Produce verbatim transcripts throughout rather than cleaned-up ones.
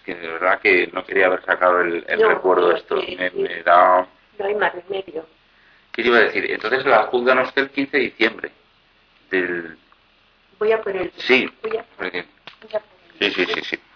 que de verdad que no quería haber sacado el, el No, recuerdo sí, esto. sí, Me, sí. me da... No hay más remedio. ¿Qué te iba a decir? Entonces la juzgan a usted el quince de diciembre. Del... Voy a por el... Sí. Voy a, Porque... voy a por el... Sí, sí, sí, sí.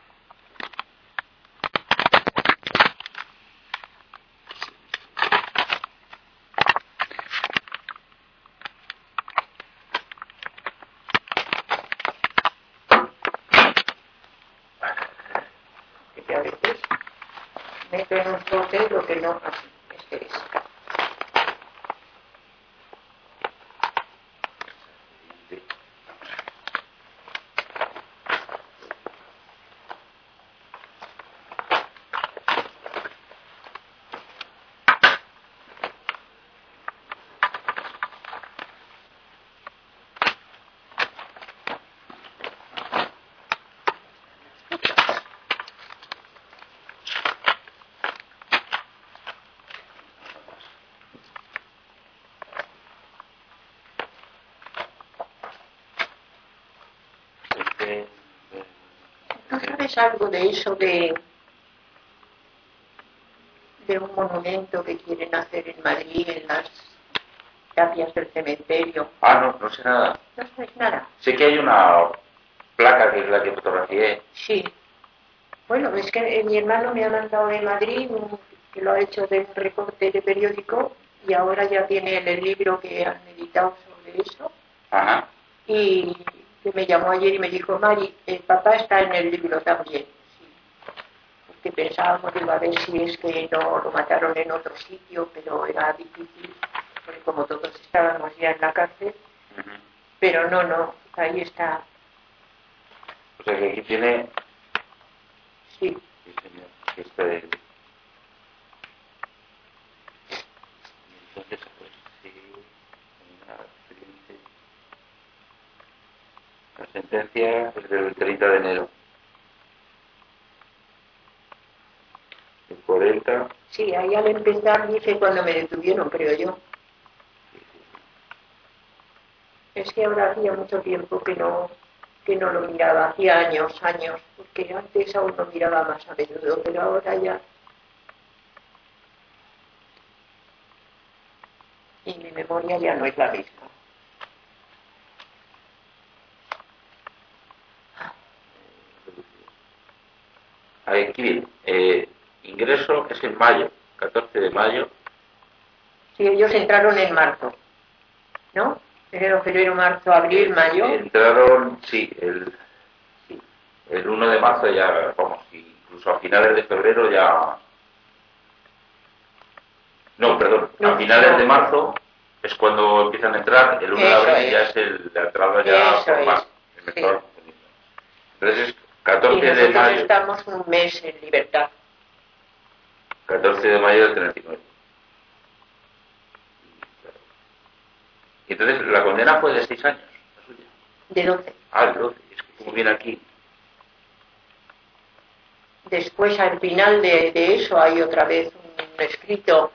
Que a veces meto en un sobre lo que no... Así, este es. ¿No sabes algo de eso de, de un monumento que quieren hacer en Madrid, en las tapias del cementerio? Ah, no, no sé nada. No sabes nada. Sé que hay una placa que es la que fotografié. Sí. Bueno, es que eh, mi hermano me ha mandado de Madrid, un- que lo ha hecho de un recorte de periódico, y ahora ya tiene el, el libro que han editado sobre eso. Ajá. Y que me llamó ayer y me dijo, Mari, el papá está en el libro también. Sí. Porque pensábamos, digo, a ver si es que no lo mataron en otro sitio, pero era difícil, porque como todos estábamos ya en la cárcel, Ujú. pero no, no, ahí está, O sea que aquí tiene... sí. Sí, señor. Este... Entonces, pues, sí... una siguiente. La sentencia es del treinta de enero. El cuarenta... Sí, ahí al empezar dice cuando me detuvieron, creo yo. Es que ahora hacía mucho tiempo que no, que no lo miraba, hacía años, años, porque antes aún lo miraba más a menudo, pero ahora ya... Y mi memoria ya no es la misma. Aquí viene. Eh, ingreso es en mayo, catorce de mayo. Sí, ellos entraron en marzo, ¿no? Enero, febrero, marzo, abril, Eh, mayo. entraron, sí, el, Sí. el uno de marzo ya, vamos, incluso a finales de febrero ya... No, perdón, No, a finales no. de marzo es cuando empiezan a entrar, el uno de Eso abril es. ya es el, la entrada ya Eso formal. es. En Sí. Estados Unidos. Entonces, Y catorce de nosotros mayo, estamos un mes en libertad. catorce de mayo del treinta y nueve. Y entonces, la condena fue de seis años, la suya. De doce. Ah, el doce, es que como viene aquí. Después, al final de, de eso, hay otra vez un escrito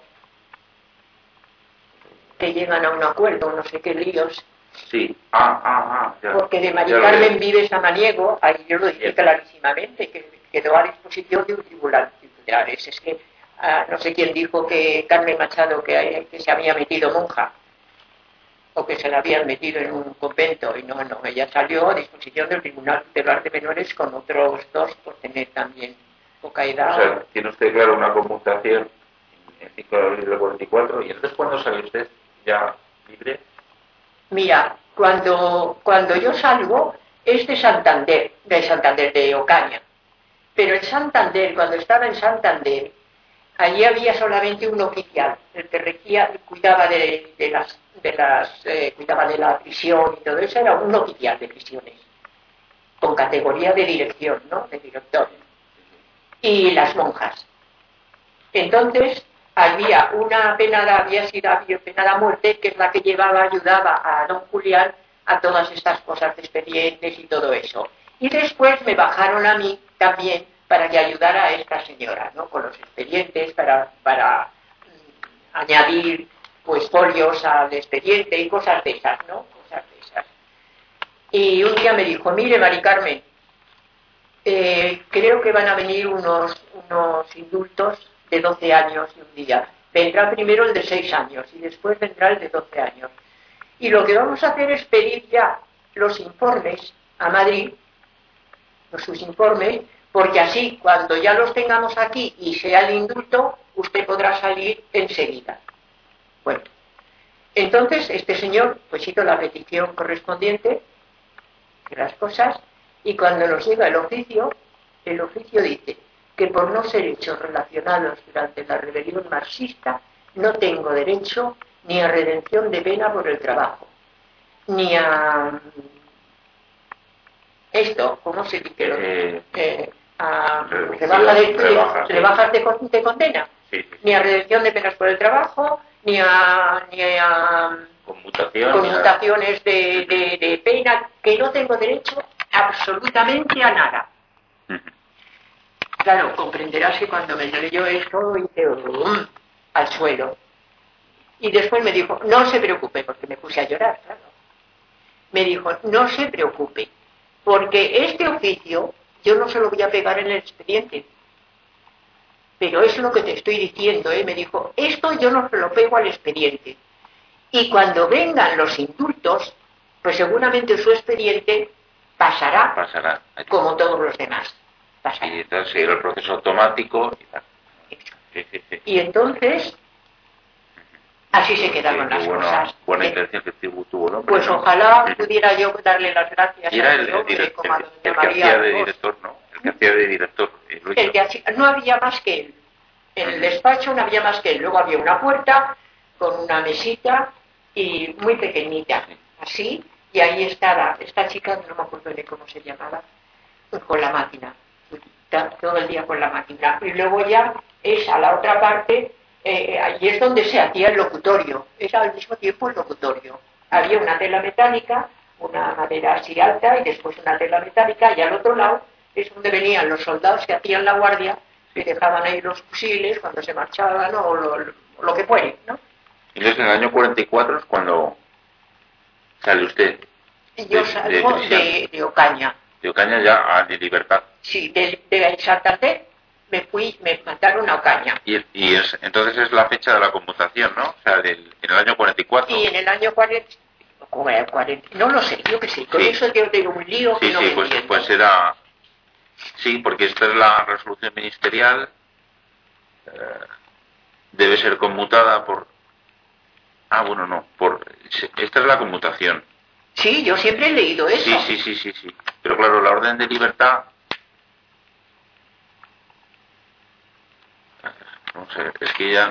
que llegan a un acuerdo, no sé qué líos. Sí, ah, ah, ah, ya. Porque de Mari Ya lo Carmen veo. Vives Samaniego, ahí yo lo dije Bien. clarísimamente, que quedó a disposición de un tribunal titular. Es que ah, no sé quién dijo que Carmen Machado que, que se había metido monja o que se la habían metido en un convento, y no, no, ella salió a disposición del Tribunal Tutelar de Menores con otros dos por tener también poca edad. O sea, tiene usted claro una conmutación en cinco de abril del cuarenta y cuatro, y entonces ¿cuándo sale usted ya libre? Mira, cuando, cuando yo salgo es de Santander, de Santander, de Ocaña. Pero en Santander, cuando estaba en Santander, allí había solamente un oficial, el que regía, cuidaba de, de las, de las eh, cuidaba de la prisión y todo eso, era un oficial de prisiones, con categoría de dirección, ¿no? De director. Y las monjas. Entonces, había una penada, había sido había penada a muerte, que es la que llevaba, ayudaba a don Julián a todas estas cosas de expedientes y todo eso. Y después me bajaron a mí también para que ayudara a esta señora, ¿no? Con los expedientes, para, para mm, añadir pues folios al expediente y cosas de esas, ¿no? Cosas de esas. Y un día me dijo, mire, Mari Carmen, Eh, creo que van a venir unos, unos indultos de doce años y un día. Vendrá primero el de seis años y después vendrá el de doce años. Y lo que vamos a hacer es pedir ya los informes a Madrid, los sus informes, porque así, cuando ya los tengamos aquí y sea el indulto, usted podrá salir enseguida. Bueno, entonces este señor pues hizo la petición correspondiente de las cosas, y cuando nos llega el oficio, el oficio dice que por no ser hechos relacionados durante la rebelión marxista, no tengo derecho ni a redención de pena por el trabajo, ni a esto, ¿cómo se dice? Eh, eh, a reducción, rebaja de, rebaja, sí. rebajas de, de condena, Sí, sí, sí. ni a redención de penas por el trabajo, ni a, ni a Conmutación, conmutaciones de, de, de pena, que no tengo derecho absolutamente a nada. Claro, comprenderás que cuando me leyó esto hice um, al suelo. Y después me dijo, no se preocupe, porque me puse a llorar, claro. Me dijo, no se preocupe, porque este oficio yo no se lo voy a pegar en el expediente. Pero es lo que te estoy diciendo, ¿eh? Me dijo, esto yo no se lo pego al expediente. Y cuando vengan los indultos, pues seguramente su expediente pasará, pasará como todos los demás. Pasará. Y entonces seguirá el proceso automático. Y, tal. Sí, sí, sí. Y entonces, así se quedaron sí, las bueno, cosas. Buena ¿eh? intención que tuvo el hombre. Pues ¿no? ojalá pudiera yo darle las gracias y era a el, este el, hombre, direct, como a el, doña el que María hacía de Ros. director, ¿no? El que hacía de director. Eh, lo El que hacía, no había más que él. En el despacho no había más que él. Luego había una puerta con una mesita y muy pequeñita, así, y ahí estaba esta chica, no me acuerdo de cómo se llamaba, con la máquina, todo el día con la máquina. Y luego ya es a la otra parte, eh, allí es donde se hacía el locutorio, es al mismo tiempo el locutorio. Había una tela metálica, una madera así alta, y después una tela metálica, y al otro lado es donde venían los soldados que hacían la guardia, que dejaban ahí los fusiles cuando se marchaban, o lo, lo, lo que fuere, ¿no? Entonces en el año cuarenta y cuatro es cuando sale usted. Yo salgo de, de, de Ocaña. De Ocaña ya a de Libertad. Sí, de, de Santander me fui, me mandaron a Ocaña. Y, y es, entonces es la fecha de la conmutación, ¿no? O sea, del, en el año cuarenta y cuatro. Y en el año cuarenta, cuarenta no lo sé, yo qué sé, con sí. Eso yo tengo un lío sí, que no sí, me pues, entiendo. pues era... Sí, porque esta es la resolución ministerial, eh, debe ser conmutada por... Ah, bueno, no, por esta es la conmutación. Sí, yo siempre he leído eso. Sí, sí, sí, sí, sí. Pero claro, la orden de libertad... Vamos a ver, es que ya...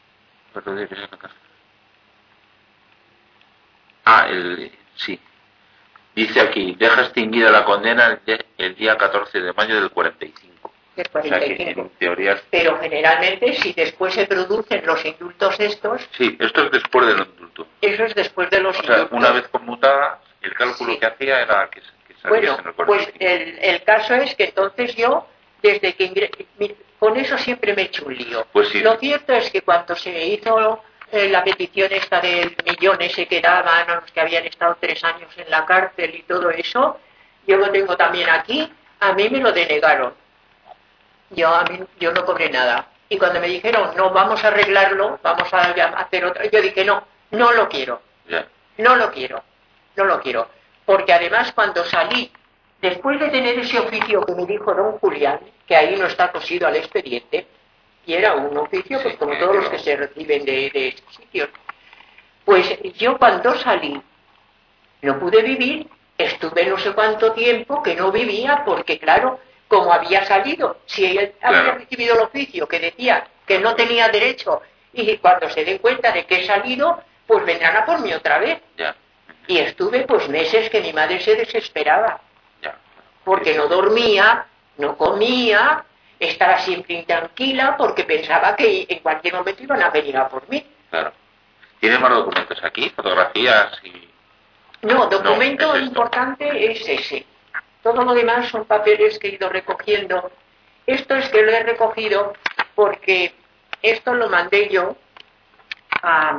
Ah, el... sí. Dice aquí, deja extinguida la condena el día catorce de mayo del cuarenta y cinco. Del cuarenta y cinco. O sea que en teoría... Pero generalmente, si después se producen los indultos estos... Sí, esto es después del indulto. Eso es después de los o sea, indultos. Una vez conmutada, el cálculo sí. que hacía era que, que saliese bueno, en el cuarenta y cinco. Pues el, el caso es que entonces yo, desde que ingre... con eso siempre me he hecho un lío. Pues sí. Lo cierto es que cuando se hizo eh, la petición esta del millón ese que daban a los que habían estado tres años en la cárcel y todo eso, yo lo tengo también aquí, a mí me lo denegaron. Yo, a mí, yo no cobré nada. Y cuando me dijeron, no, vamos a arreglarlo, vamos a hacer otra, yo dije, no, no lo quiero. Yeah. No lo quiero, no lo quiero. Porque además cuando salí, después de tener ese oficio que me dijo don Julián, que ahí no está cosido al expediente, y era un oficio pues, como todos los que se reciben de, de estos sitios, pues yo cuando salí, no pude vivir, estuve no sé cuánto tiempo que no vivía, porque claro, como había salido, si él claro. había recibido el oficio que decía que no tenía derecho, y cuando se den cuenta de que he salido, pues vendrán a por mí otra vez. Ya. Y estuve pues meses que mi madre se desesperaba, ya. porque no dormía, no comía, estaba siempre intranquila, porque pensaba que en cualquier momento iban a venir a por mí. Claro. ¿Tiene más documentos aquí? ¿Fotografías? Y... No, documento no, es importante es ese. Todo lo demás son papeles que he ido recogiendo. Esto es que lo he recogido porque esto lo mandé yo a,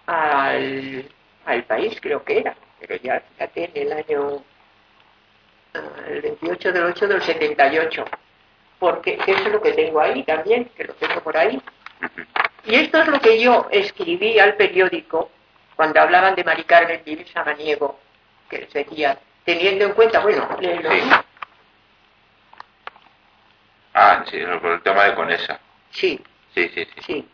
al, al país, creo que era, pero ya fíjate, en el año el veintiocho del ocho del setenta y ocho, porque eso es lo que tengo ahí también, que lo tengo por ahí. Y esto es lo que yo escribí al periódico cuando hablaban de Mari Carmen Vives Samaniego, que les decía, teniendo en cuenta, bueno, léelo. Sí. Ah, sí, por el tema de Conesa. Sí. Sí, sí, sí. Sí.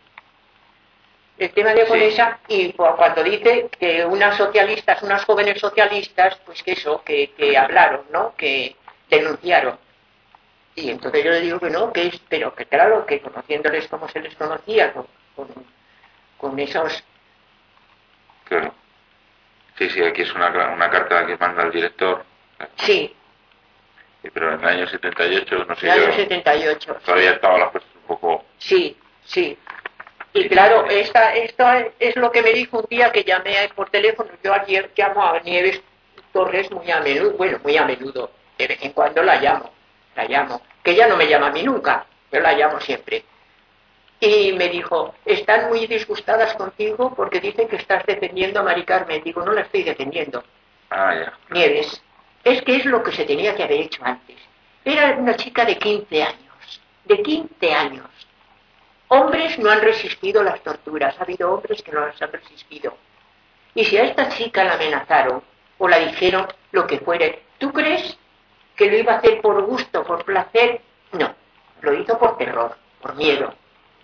El tema de Conesa, sí. Y cuando dice que unas socialistas, unas jóvenes socialistas, pues que eso, que, que hablaron, ¿no? Que denunciaron. Y entonces yo le digo que no, que es, pero que claro, que conociéndoles como se les conocía, con, con, con esos... Claro. Sí, sí, aquí es una, una carta que manda el director. Sí. Sí, pero en el año setenta y ocho, no sé yo... En el yo... año setenta y ocho. Todavía Sí. estaban las cosas un poco... Sí, sí. Y claro, esta, esto es lo que me dijo un día que llamé por teléfono. Yo ayer llamo a Nieves Torres muy a menudo, bueno, muy a menudo, de vez en cuando la llamo, la llamo, que ella no me llama a mí nunca, yo la llamo siempre. Y me dijo, están muy disgustadas contigo porque dicen que estás defendiendo a Mari Carmen. Digo, no la estoy defendiendo. Ah, ya. Nieves, es que es lo que se tenía que haber hecho antes. Era una chica de quince años, de quince años. Hombres no han resistido las torturas, ha habido hombres que no las han resistido. Y si a esta chica la amenazaron o la dijeron lo que fuere, ¿tú crees que lo iba a hacer por gusto, por placer? No, lo hizo por terror, por miedo.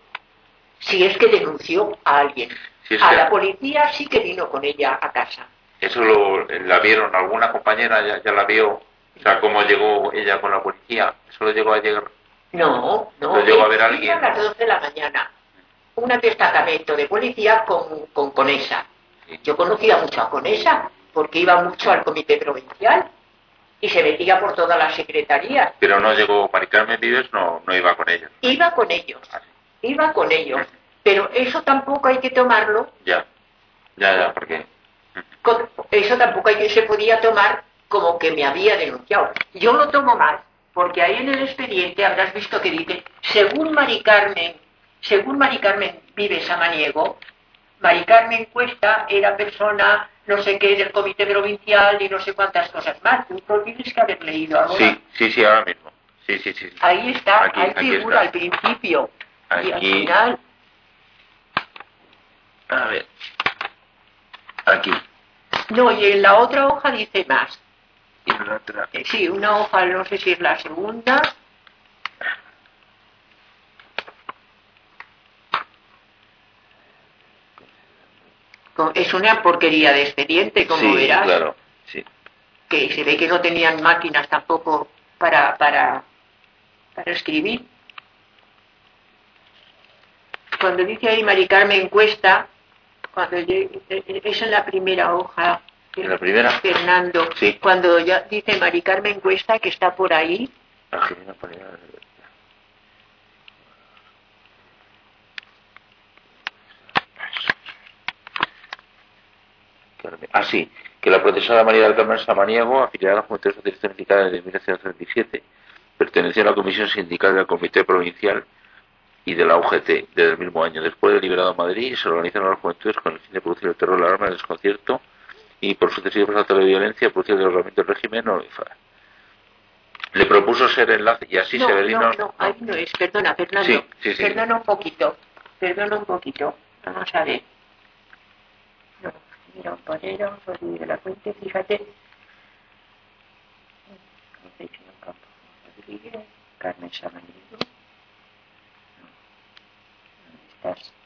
Si es que denunció a alguien. Si es a que... la policía sí que vino con ella a casa. ¿Eso lo, la vieron? ¿Alguna compañera ya, ya la vio? O sea, ¿cómo llegó ella con la policía? ¿Eso lo llegó a llegar? No, no. ¿Lo llegó a ver alguien? Iba a las doce de la mañana. Un destacamento de policía con, con Conesa. Sí. Yo conocía mucho a Conesa porque iba mucho al comité provincial y se metía por todas las secretarías. Pero no llegó, Mari Carmen Vives no, no iba con ellos. Iba con ellos, ah, sí. iba con ellos, uh-huh. Pero eso tampoco hay que tomarlo. Ya, ya, ya, porque... Con, eso tampoco hay que, se podía tomar como que me había denunciado. Yo lo tomo mal, porque ahí en el expediente habrás visto que dice, según Mari Carmen, según Mari Carmen Vives Samaniego, Mari Carmen Cuesta era persona, no sé qué, del comité provincial y no sé cuántas cosas más. Tú tienes que haber leído algo. Sí, sí, sí, ahora mismo. Sí, sí, sí. Ahí está, aquí, ahí aquí figura está. Al principio. Aquí. Y al final... A ver. Aquí. No, y en la otra hoja dice más. ¿Y en la otra? Sí, una hoja, no sé si es la segunda. Es una porquería de expediente, como sí, verás. Claro, sí. Que se ve que no tenían máquinas tampoco para, para, para escribir. Cuando dice ahí Mari Carmen Cuesta, cuando es en la primera hoja. ¿En la primera? Fernando, sí. Cuando ya dice Mari Carmen Cuesta, que está por ahí. Ah, Ah, sí, que la procesada María del Carmen Samaniego, afiliada a la Juventud Socialista Mexicana desde mil novecientos treinta y siete, pertenecía a la Comisión Sindical del Comité Provincial y de la U G T desde el mismo año. Después de liberado a Madrid, se organizaron las juventudes con el fin de producir el terror, la alarma, el desconcierto y por sucesivos actos de violencia, producir el derrotamiento del régimen. No, le propuso ser enlace y así no, Severino... No, no, ahí no es, perdona, Fernando. Sí, sí, sí. Perdona un poquito, perdona un poquito. Vamos a ver. No, mira, un porero, Rodríguez de la Fuente, fíjate. Rodríguez, Carmen Samaniego. ¿Dónde estás?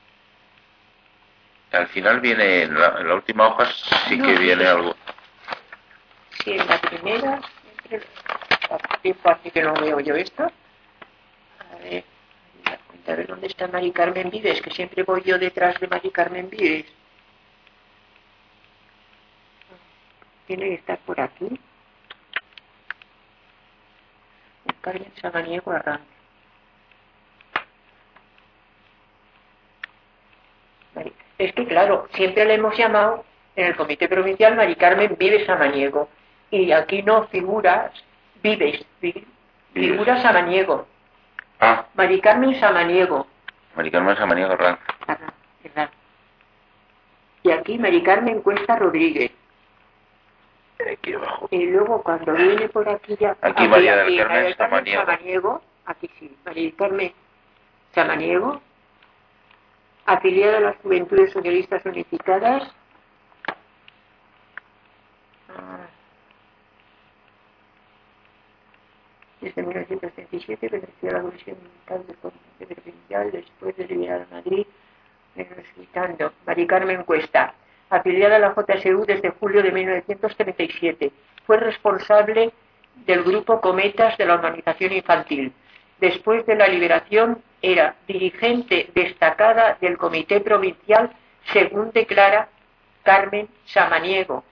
Al final viene, en la, en la última hoja sí no, que viene sí, algo. Sí, en la primera, siempre, tiempo hace que no veo yo esto. A ver, a ver dónde está Mari Carmen Vives, que siempre voy yo detrás de Mari Carmen Vives. Tiene que estar por aquí. Carmen Samaniego Arranz. Es que claro, siempre le hemos llamado en el Comité Provincial Mari Carmen Vives Samaniego. Y aquí no figuras Vives, Vives. Figura Samaniego. Ah. Mari Carmen Samaniego. Mari Carmen Samaniego Arranz. Arranz. Y aquí Mari Carmen Cuesta Rodríguez. Aquí abajo. Y luego cuando viene por aquí ya... Aquí aquí, María del aquí, Carmen María del Carmen Samaniego. Samaniego, aquí sí, María del Carmen Samaniego, afiliada a las Juventudes Socialistas Unificadas. Ah, desde mil novecientos treinta y siete perteneció a la Comisión Militar de Formación Provincial, después de llegar a Madrid, necesitando María Carmen Cuesta, afiliada a la J S U desde julio de mil novecientos treinta y siete. Fue responsable del grupo Cometas de la organización infantil. Después de la liberación era dirigente destacada del Comité Provincial, según declara Carmen Samaniego,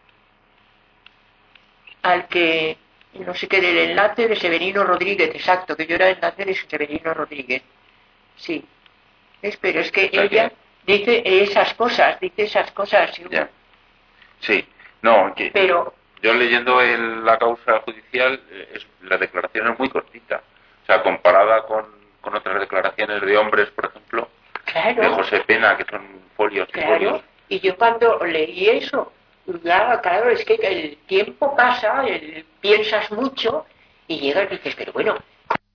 al que no sé qué del enlace de Severino Rodríguez, exacto, que yo era el enlace de Severino Rodríguez. Sí. Es, pero es que ella dice esas cosas, dice esas cosas. Ya. Sí, no, que pero yo leyendo el, la causa judicial, es, la declaración es muy cortita. O sea, comparada con, con otras declaraciones de hombres, por ejemplo, claro, de José Pena, que son folios y claro, folios. Y yo cuando leí eso, ya, claro, es que el tiempo pasa, el, piensas mucho y llegas y dices, pero bueno,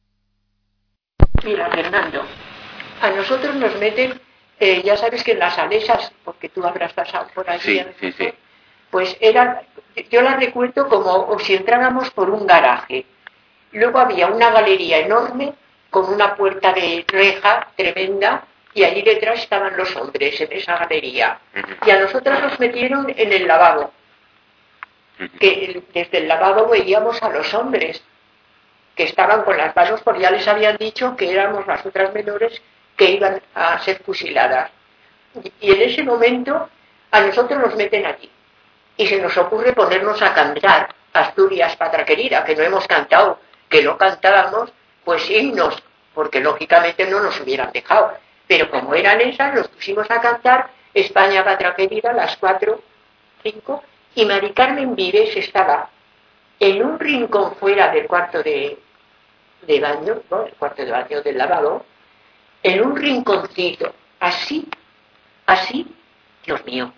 mira, Fernando, a nosotros nos meten, eh, ya sabes que en las Salesas, porque tú habrás pasado por allí, Sí, sí, sí. pues eran, yo las recuerdo como si entráramos por un garaje. Luego había una galería enorme con una puerta de reja tremenda y allí detrás estaban los hombres en esa galería. Y a nosotros nos metieron en el lavabo, que desde el lavabo veíamos a los hombres que estaban con las manos, porque ya les habían dicho que éramos las otras menores que iban a ser fusiladas. Y en ese momento a nosotros nos meten allí. Y se nos ocurre ponernos a cantar Asturias, Patria Querida, que no hemos cantado, que no cantábamos, pues himnos, porque lógicamente no nos hubieran dejado. Pero como eran esas, nos pusimos a cantar España, Patria Querida, las cuatro, cinco, y Mari Carmen Vives estaba en un rincón fuera del cuarto de, de baño, ¿no? El cuarto de baño del lavabo, en un rinconcito, así, así, Dios mío.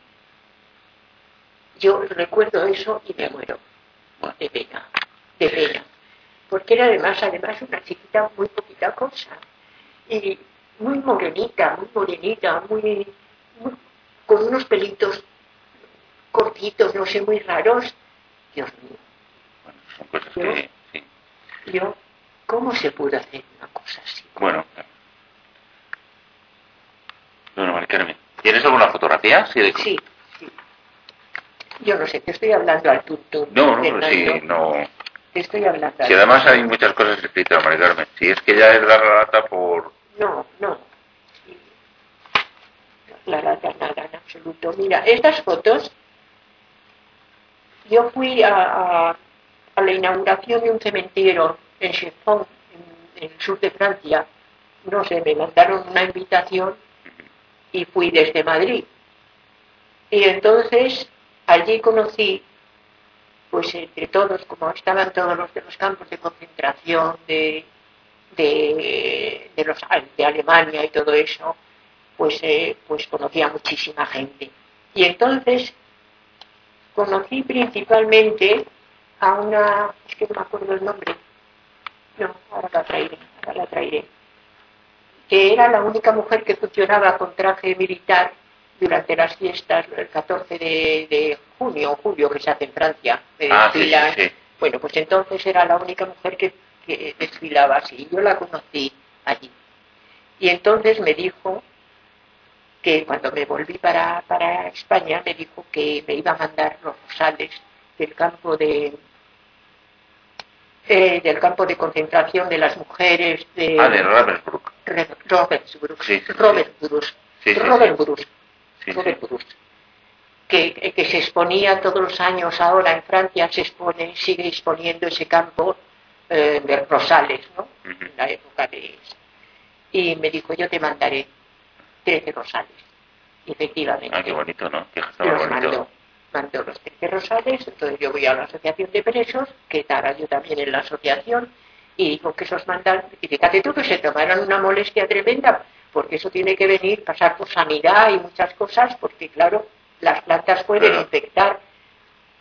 Yo recuerdo eso y me muero, de pena, de pena. Porque era además, además una chiquita muy poquita cosa. Y muy morenita, muy morenita, muy, muy con unos pelitos cortitos, no sé, muy raros. Dios mío. Bueno, son cosas yo, que... Sí. Yo, ¿cómo se pudo hacer una cosa así? Bueno, bueno, Mari Carmen, ¿tienes alguna fotografía? Sí, de... sí, sí. Yo no sé, te estoy hablando al tuntún. No, no, pero sí, no... Te estoy hablando al Si además hay muchas cosas escritas, Mari Carmen. Si es que ya es dar la lata por... No, no. La lata nada, en absoluto. Mira, estas fotos, yo fui a, a, a la inauguración de un cementerio en Chiffon, en, en el sur de Francia. No sé, me mandaron una invitación y fui desde Madrid. Y entonces allí conocí, pues entre todos, como estaban todos los de los campos de concentración de, de, de, los, de Alemania y todo eso, pues, eh, pues conocí a muchísima gente. Y entonces conocí principalmente a una, es que no me acuerdo el nombre, no, ahora la traeré, ahora la traeré, que era la única mujer que funcionaba con traje militar durante las fiestas, el catorce de, de junio o julio que se hace en Francia, de ah, desfilan. Sí, sí, sí. Bueno, pues entonces era la única mujer que, que desfilaba así. Yo la conocí allí. Y entonces me dijo que cuando me volví para, para España, me dijo que me iba a mandar los rosales del campo de eh, del campo de concentración de las mujeres de... Ah, de Ravensbrück. Ravensbrück. Sí, sí, Ravensbrück. Sí, sí, Ravensbrück. Sí, Ravensbrück. Que, que se exponía todos los años ahora en Francia, se expone, sigue exponiendo ese campo eh, de rosales, ¿no? Uh-huh. En la época de... Y me dijo, yo te mandaré trece rosales. Y efectivamente. Ah, qué bonito, ¿no? Qué gesto los bonito. mandó. Mandó los trece rosales, entonces yo voy a la asociación de presos, que estaba yo también en la asociación, y dijo que esos mandan, y fíjate tú que se tomaron una molestia tremenda, porque eso tiene que venir, pasar por sanidad y muchas cosas, porque claro, las plantas pueden claro. infectar.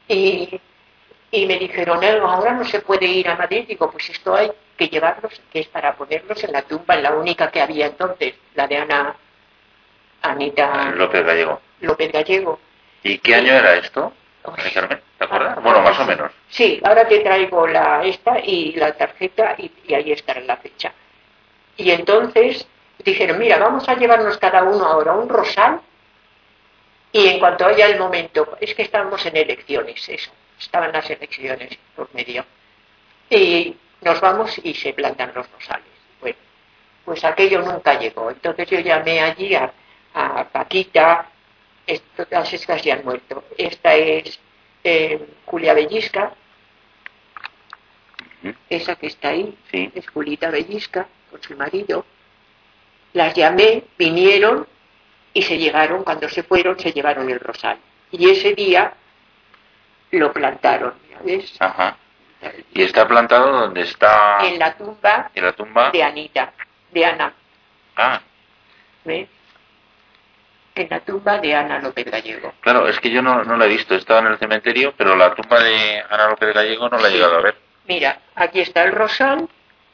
Y, y me dijeron, "Eh, ahora no se puede ir a Madrid". Digo, pues esto hay que llevarlos, que es para ponerlos en la tumba, en la única que había entonces, la de Ana, Anita López Gallego. López Gallego. ¿Y qué año era esto, Carmen? ¿Te acuerdas? Bueno, más o menos. Sí, ahora te traigo la esta y la tarjeta y, y ahí está la fecha. Y entonces dijeron, mira, vamos a llevarnos cada uno ahora un rosal y en cuanto haya el momento, es que estábamos en elecciones, eso, estaban las elecciones por medio. Y nos vamos y se plantan los rosales. Bueno, pues aquello nunca llegó. Entonces yo llamé allí a, a Paquita, esto, todas estas ya han muerto. Esta es eh, Julia Bellisca, uh-huh. Esa que está ahí, sí. Es Julita Bellisca, con su marido. Las llamé, vinieron y se llevaron, cuando se fueron, se llevaron el rosal. Y ese día lo plantaron, ¿ya ves? Ajá. ¿Y está plantado donde está? En la tumba, ¿En la tumba? de Anita, de Ana. Ah. ¿Ves? En la tumba de Ana López Gallego. Claro, es que yo no, no la he visto, he estado en el cementerio, pero la tumba de Ana López Gallego no la he sí. llegado a ver. Mira, aquí está el rosal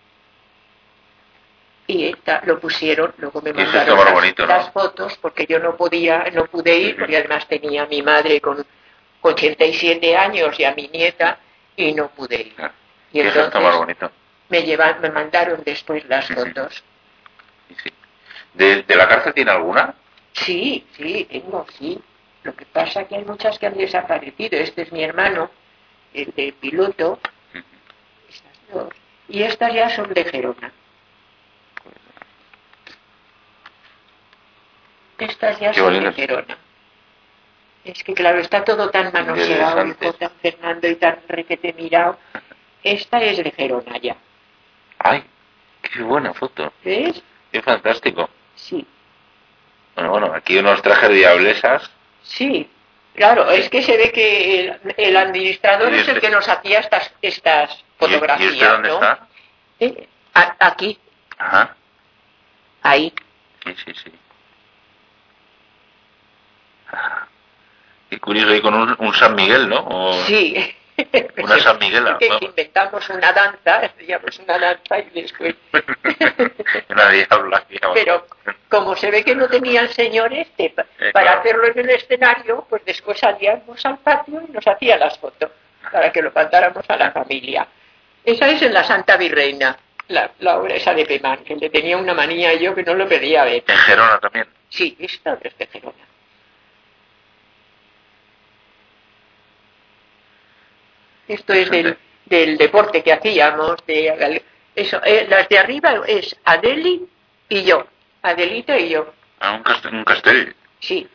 y esta, lo pusieron, luego me mandaron las, bonito, las ¿no? fotos porque yo no podía, no pude ir, uh-huh. Porque además tenía a mi madre con ochenta y siete años y a mi nieta y no pude ir. Ah, y entonces más bonito. Me, llevan, me mandaron después las uh-huh. fotos. Sí. ¿De, ¿De la cárcel tiene alguna? Sí, sí, tengo, sí. Lo que pasa es que hay muchas que han desaparecido. Este es mi hermano, el de piloto. Uh-huh. Estas dos. Y estas ya son de Gerona. Estas ya Qué son bonito. De Gerona. Es que claro, está todo tan manoseado, hijo, tan Fernando y tan requete mirado. Esta es de Gerona ya. ¡Ay! ¡Qué buena foto! ¿Ves? ¡Qué fantástico! Sí. Bueno, bueno, aquí unos trajes diablesas. Sí, claro, es que se ve que el, el administrador es el que nos hacía estas estas fotografías, ¿Y usted dónde ¿no? está? ¿Eh? A, aquí. Ajá. Ahí. Sí, sí, sí. Ah. Qué curioso, ahí con un, un San Miguel, ¿no? O sí. Una San Miguela. Que, que inventamos una danza, hacíamos una danza y después... una diabla, digamos. Pero como se ve que no tenían señor este, para eh, claro. hacerlo en el escenario, pues después salíamos al patio y nos hacía las fotos, para que lo cantáramos a la familia. Esa es en la Santa Virreina, la, la obra esa de Pemán, que le tenía una manía yo que no lo pedía ver. ¿En Gerona también? Sí, esta es de Gerona. Esto es del, del deporte que hacíamos, de eso. Eh, las de arriba es Adeli y yo, Adelita y yo. Ah, un, cast un castell. Sí.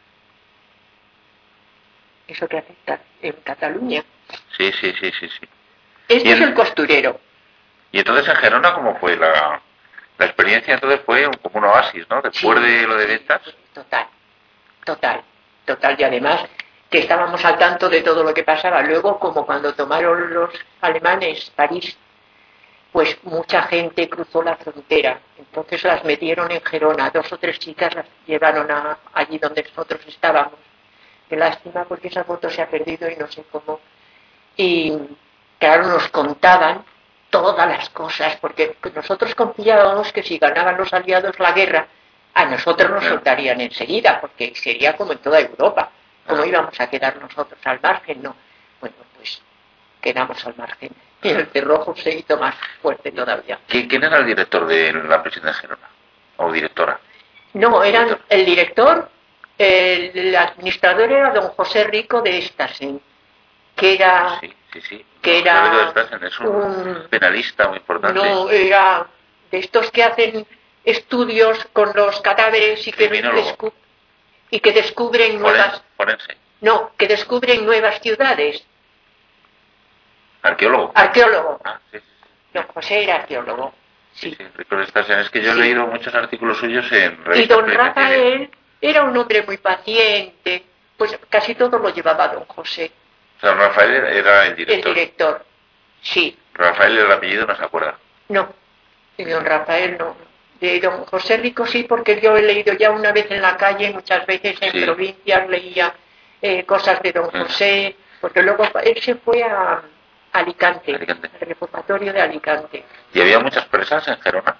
Eso que hace en Cataluña. Sí, sí, sí, sí, sí. Este es el costurero. Y entonces en Gerona, ¿cómo fue la, la experiencia? Entonces fue como un oasis, ¿no? Después sí, de lo de ventas. Total, total, total. Y además que estábamos al tanto de todo lo que pasaba. Luego, como cuando tomaron los alemanes París, pues mucha gente cruzó la frontera. Entonces las metieron en Gerona. Dos o tres chicas las llevaron a, allí donde nosotros estábamos. Qué lástima, porque esa foto se ha perdido y no sé cómo. Y claro, nos contaban todas las cosas, porque nosotros confiábamos que si ganaban los aliados la guerra, a nosotros nos soltarían enseguida, porque sería como en toda Europa. ¿Cómo íbamos a quedar nosotros al margen? No. Bueno, pues quedamos al margen. Y el cerrojo se hizo más fuerte todavía. ¿Quién era el director de la prisión de Gerona? ¿O directora? No, eran el director, el, el administrador era don José Rico de Estasen, que era... Sí, sí, sí. Que no, era de Estasen es un, un penalista muy importante. No, era de estos que hacen estudios con los cadáveres y que... y que descubren nuevas Forense. no que descubren nuevas ciudades. Arqueólogo. Arqueólogo. Ah, sí, sí. Don José era arqueólogo. Sí. Sí, sí, Rico de Estasen. Es que yo sí. he leído muchos artículos suyos en revistas. Y don Rafael era un hombre muy paciente. Pues casi todo lo llevaba don José. O sea, don Rafael era el director. El director. Sí. Rafael, el apellido no se acuerda. No. Y don Rafael no. De don José Rico sí, porque yo he leído ya una vez en la calle, muchas veces en sí. provincias leía eh, cosas de don José, porque luego él se fue a Alicante, Alicante. al reformatorio de Alicante. ¿Y había muchas presas en Gerona?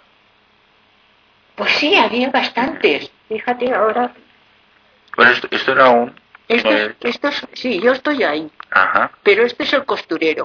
Pues sí, había bastantes. Fíjate ahora. Bueno, esto, esto era un... Esto, no he- esto es- sí, yo estoy ahí, Ajá. pero este es el costurero.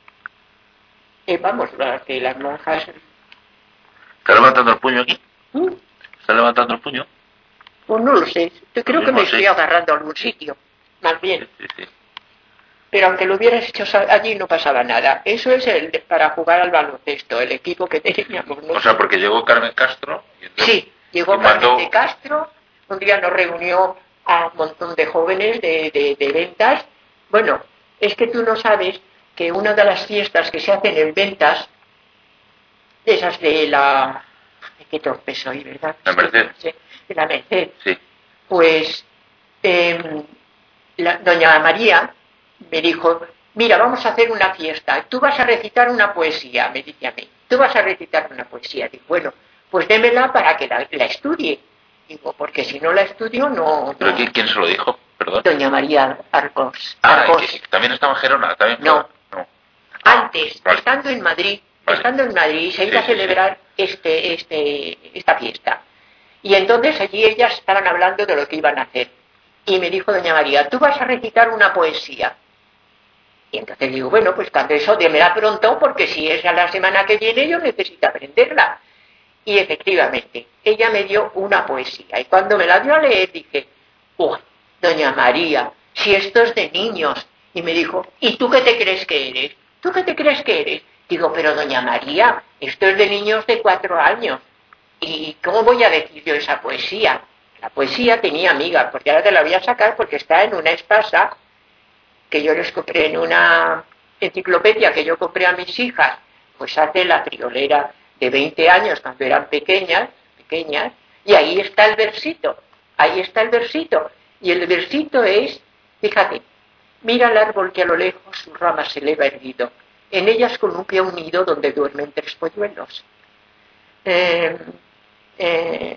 Eh, vamos, la- que las monjas... ¿Está levantando el puño aquí? ¿Mm? ¿Está levantando el puño? Pues no lo sé, yo creo Lo que me mismo, sí. estoy agarrando a algún sitio, más bien. Sí, sí. Pero aunque lo hubieras hecho sa- allí no pasaba nada. Eso es el de- para jugar al baloncesto, el equipo que teníamos. ¿No? O sea, porque llegó Carmen Castro... Y entonces, Sí, llegó y mandó- Carmen de Castro, un día nos reunió a un montón de jóvenes de, de, de ventas. Bueno, es que tú no sabes que una de las fiestas que se hacen en ventas, esas de la... Ay, qué torpe soy, ¿verdad? La Merced. Sí, de la Merced. Sí. Pues eh, la, doña María me dijo, mira, vamos a hacer una fiesta, tú vas a recitar una poesía, me dice a mí, tú vas a recitar una poesía. Digo, bueno, pues démela para que la, la estudie. Digo, porque si no la estudio, no... ¿Pero no. quién, quién se lo dijo? Perdón. Doña María Arcos. Ah, Arcos. que también estaba en Gerona. También fue- No. no. Antes, Vale. estando en Madrid, Vale. estando en Madrid, se iba Sí, a sí, celebrar este, este, esta fiesta. Y entonces allí ellas estaban hablando de lo que iban a hacer. Y me dijo doña María, tú vas a recitar una poesía. Y entonces digo, bueno, pues cuando eso démela pronto, porque si es a la semana que viene yo necesito aprenderla. Y efectivamente, ella me dio una poesía. Y cuando me la dio a leer dije, uy, doña María, si esto es de niños. Y me dijo, ¿y tú qué te crees que eres? ¿Tú qué te crees que eres? Digo, pero doña María, esto es de niños de cuatro años. ¿Y cómo voy a decir yo esa poesía? La poesía tenía amiga, porque ahora te la voy a sacar porque está en una espasa que yo les compré en una enciclopedia que yo compré a mis hijas, pues hace la friolera de veinte años cuando eran pequeñas, pequeñas, y ahí está el versito, ahí está el versito, y el versito es, fíjate, mira el árbol que a lo lejos sus ramas se eleva erguido, en ellas columpia un nido donde duermen tres polluelos. Eh, eh,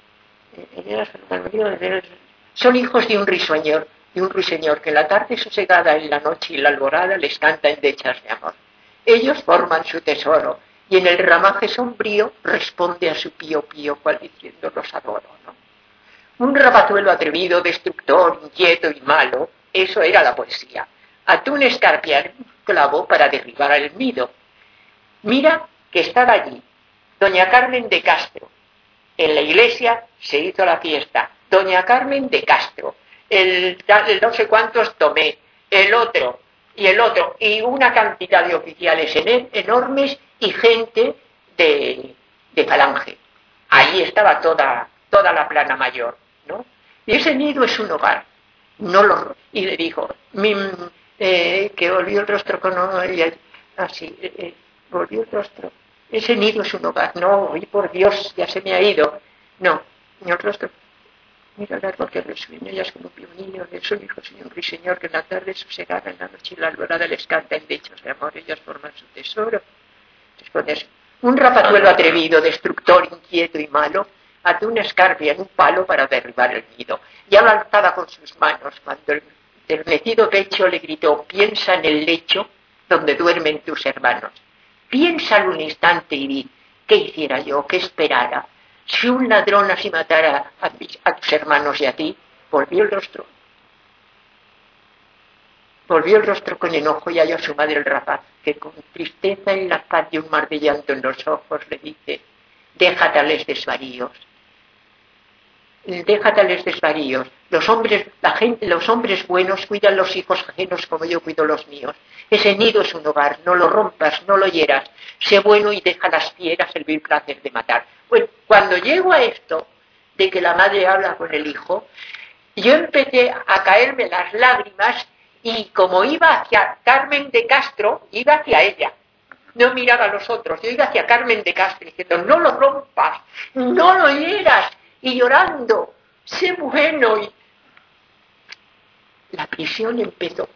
son hijos de un risueñor, de un ruiseñor que en la tarde sosegada, en la noche y la alborada les canta endechas de amor. Ellos forman su tesoro y en el ramaje sombrío responde a su pío pío, cual diciendo los adoro, ¿no? Un rapazuelo atrevido, destructor, inquieto y malo, eso era la poesía. Atún escarpiar un clavo para derribar al nido. Mira que estaba allí doña Carmen de Castro. En la iglesia se hizo la fiesta. Doña Carmen de Castro. El, el no sé cuántos Tomé. El otro y el otro. Y una cantidad de oficiales en, enormes y gente de, de Falange. Allí estaba toda, toda la plana mayor, ¿no? Y ese nido es un hogar. No lo, y le dijo, mi, eh, que volvió el rostro con ella, así, eh, eh, volvió el rostro. Ese nido es un hogar. No, y por Dios, ya se me ha ido. No, ni el rostro. Mira el árbol que resuena, ellas como un niño, de son hijos y un ruiseñor que en la tarde sosegada, en la noche y la alborada les canta en lechos de amor, ellas forman su tesoro. Responde así. Un rapazuelo atrevido, destructor, inquieto y malo, ató una escarpia en un palo para derribar el nido. Ya lo alzaba con sus manos cuando el enternecido pecho le gritó, piensa en el lecho donde duermen tus hermanos. Piénsalo un instante y di, ¿qué hiciera yo? ¿Qué esperara? Si un ladrón así matara a, mis, a tus hermanos y a ti, volvió el rostro. Volvió el rostro con enojo y halló a su madre el rapaz, que con tristeza en la faz y un mar de llanto en los ojos le dice, deja tales desvaríos. Deja tales desvaríos. Los hombres, la gente, los hombres buenos cuidan los hijos ajenos como yo cuido los míos. Ese nido es un hogar, no lo rompas, no lo hieras. Sé bueno y deja las fieras el vil placer de matar. Bueno, cuando llego a esto de que la madre habla con el hijo, yo empecé a caerme las lágrimas y como iba hacia Carmen de Castro, iba hacia ella. No miraba a los otros, yo iba hacia Carmen de Castro diciendo, no lo rompas, no lo hieras. Y llorando, sé bueno. Y la prisión empezó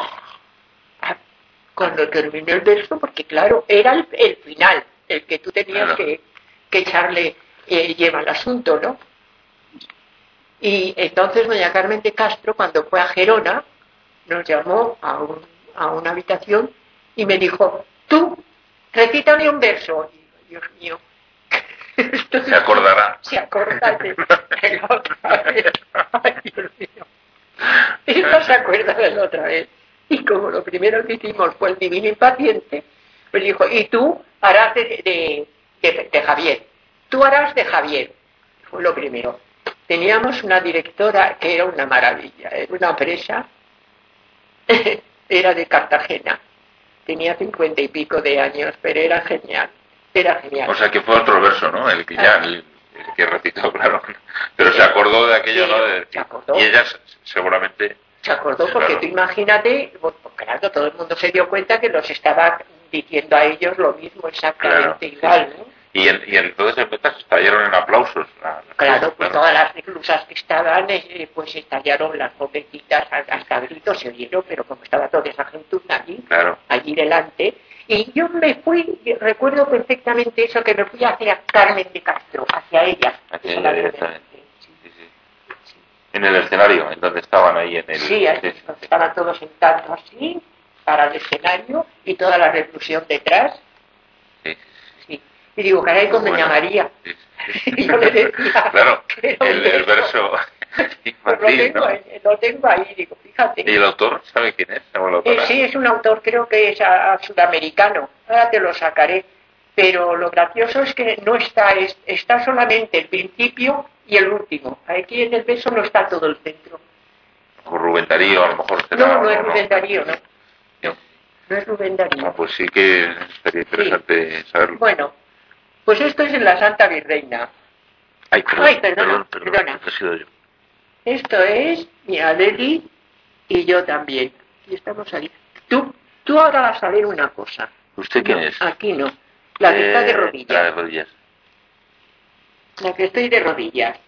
cuando terminó el verso, porque claro, era el, el final, el que tú tenías claro. que, que echarle eh, lleva al asunto, ¿no? Y entonces doña Carmen de Castro, cuando fue a Gerona, nos llamó a, un, a una habitación y me dijo, tú, recítame un verso. Y digo, Dios mío. Entonces, se acordará. Se acorda de, de la otra vez. Ay, Dios mío. Y no se acuerda de la otra vez. Y como lo primero que hicimos fue el divino impaciente, me dijo, y tú harás de, de, de, de Javier. Tú harás de Javier. Fue lo primero. Teníamos una directora que era una maravilla. Era una empresa, era de Cartagena. Tenía cincuenta y pico de años, pero era genial. Era genial. O sea que fue otro verso, ¿no? El que ya, el, el que recitó, claro. Pero se acordó de aquello, sí, ¿no? De, se acordó. Y ella seguramente... Se acordó porque claro. Tú imagínate, pues, claro, todo el mundo se dio cuenta que los estaba diciendo a ellos lo mismo, exactamente claro, igual, sí. ¿no? Y, en, y entonces en ventas estallaron en aplausos. La, la claro, pues claro. Todas las reclusas que estaban, eh, pues estallaron las jovencitas hasta gritos se oyeron, pero como estaba toda esa gente allí, claro. allí delante, y yo me fui, recuerdo perfectamente eso, que me fui hacia Carmen de Castro, hacia ella. Hacia ella directamente. Sí, sí, sí. Sí. En el escenario, en donde estaban ahí en el... Sí, ahí, sí. Estaban todos sentados así, para el escenario, y toda la reclusión detrás. Sí. Sí. Y digo, caray, con Doña María. Sí, sí. Y yo le decía... Claro, el, el verso infantil, pues lo, tengo, ¿no? ahí, lo tengo ahí, digo, fíjate. ¿Y el autor sabe quién es? Eh, sí, es un autor, creo que es a, a sudamericano. Ahora te lo sacaré. Pero lo gracioso es que no está, es, está solamente el principio y el último. Aquí en el verso no está todo el centro. O Rubén Darío, a lo mejor será... No, no es no, Rubén no. Darío, no. No, no es Rubén Darío. Ah, pues sí que sería interesante sí. saberlo. Bueno, pues esto es en la Santa Virreina. Ay, perdón, Ay, perdona, perdón, perdón, perdona. He sido yo. Esto es mi Adeli y yo también. Y estamos ahí. Tú, tú ahora vas a ver una cosa. ¿Usted quién no, es? Aquí no. La que eh, está de rodillas. La de rodillas. La que estoy de rodillas.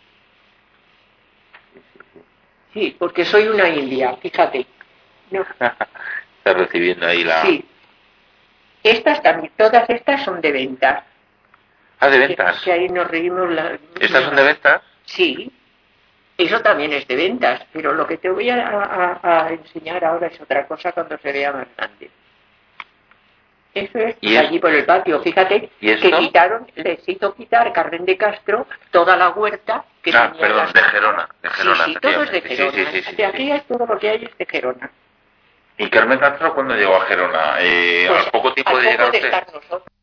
Sí, porque soy una india, fíjate. No. Está recibiendo ahí la... Sí. Estas también, todas estas son de ventas. Ah, de ventas. Que, que ahí nos reímos. La... ¿Estas son de ventas? Sí. Eso también es de ventas, pero lo que te voy a, a, a enseñar ahora es otra cosa cuando se vea más grande. Eso es ¿Y allí es? por el patio. Fíjate que quitaron, les hizo quitar Carmen de Castro toda la huerta que ah, tenía. perdón, las... de Gerona. De Gerona, sí, sí, todo es de Gerona. Sí, sí, sí, sí, de aquí sí. es todo lo que hay es de Gerona. ¿Y Carmen Castro cuándo llegó a Gerona? Eh, Pues, ¿Al poco tiempo al de poco llegar de usted? estar nosotros.